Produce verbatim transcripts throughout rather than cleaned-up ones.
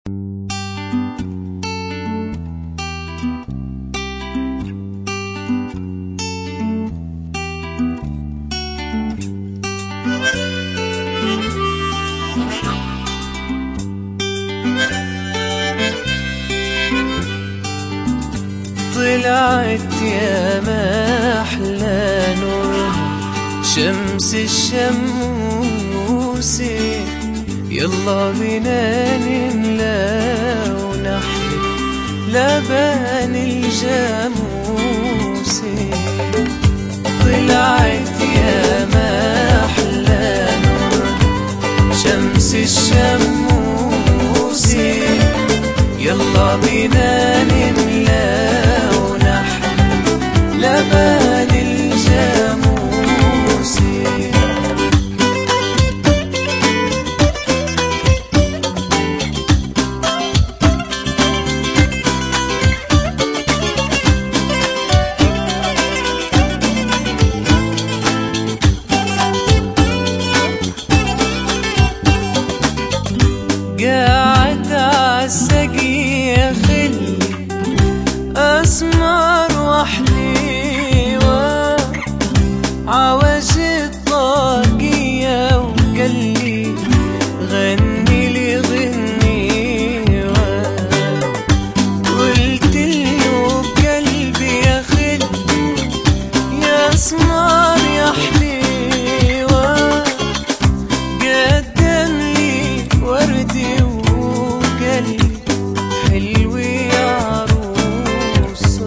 طلعت يا ما أحلى نور شمس الشموس، يلا بينا نملى ونحلي لبن الجاموس. طلعت يا ما أحلى نور شمس الشموس، يلا بينا نملى لبن الجاموس. قاعد عالسقي يا خلي أسمر وحليوة، عواج الطاقية وقلي غني لي غنيوة. قلت له بقلبي يا خلي يا أسمر يا حليوة، قدم لي وردي وقلبي حلو يا عروسة.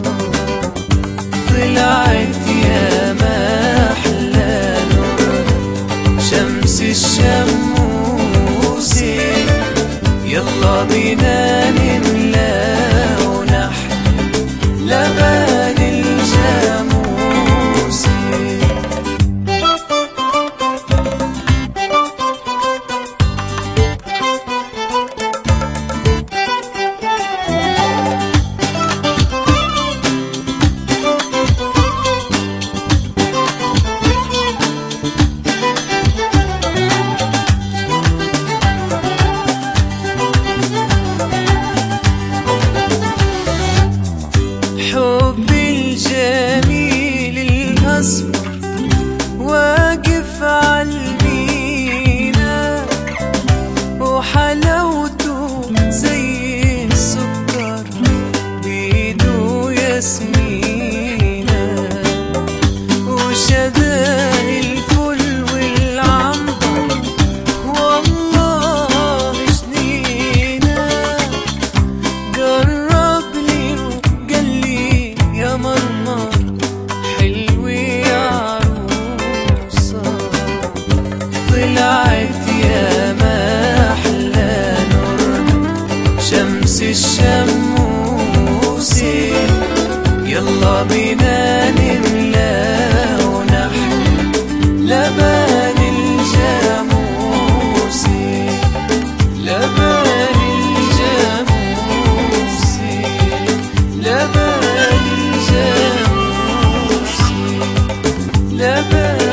طلعت يا ما أحلى نور شمس الشموس، يلا بينا نملى ونحلي لبن الجاموس. حبي الجميل الأصفر واقف عالمينا، وحلاوته زي السكر بيدو ياسمينة، وشدان الفل والعنبر والله جنينة. قرب لي وقال لي يا مرمر حلو يا عروسة. طلعت يا ما أحلى نور شمس الشموس، يلا بينا نملى ونحلي لبن الجاموس. لبن الجاموس، لبن الجاموس، لبن